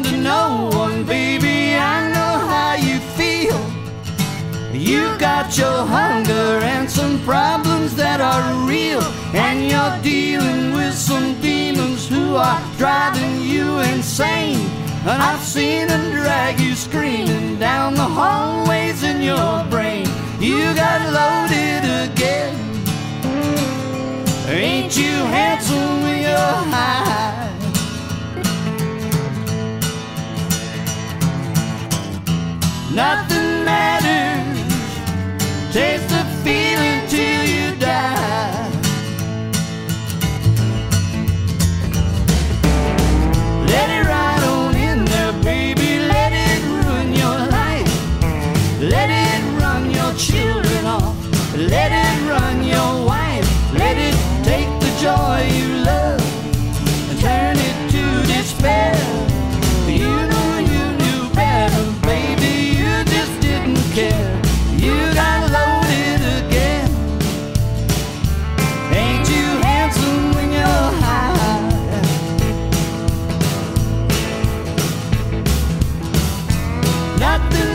to no one, baby. I know how you feel. You got your hunger and some problems that are real, and you're dealing with some demons who are driving you insane. And I've seen them drag you screaming down the hallways in your brain. You got loaded again. Ain't you handsome with your high? Nothing matters. Taste the feeling till you die. Let it ride on in there, baby. Let it ruin your life. Let it run your children off. Let it run your wife. Let it take the joy you love and turn it to despair. You know you knew better, baby. You just didn't care. You got loaded again. Ain't you handsome when you're high? Nothing